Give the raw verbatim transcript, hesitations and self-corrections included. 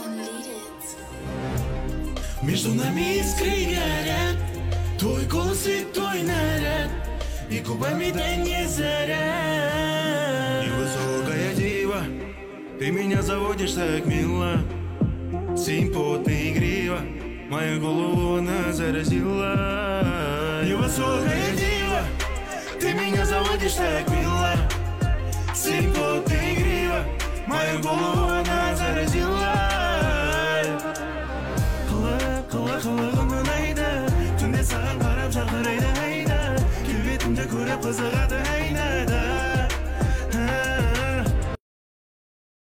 Между нами искры горят, твой голос и твой наряд, и губами да не заряд. Невысокая дива, ты меня заводишь так мило, симпотная игрива, мою голову она заразила. Невысокая дива, ты меня заводишь так мило, симпотная игрива, мою голову она заразила.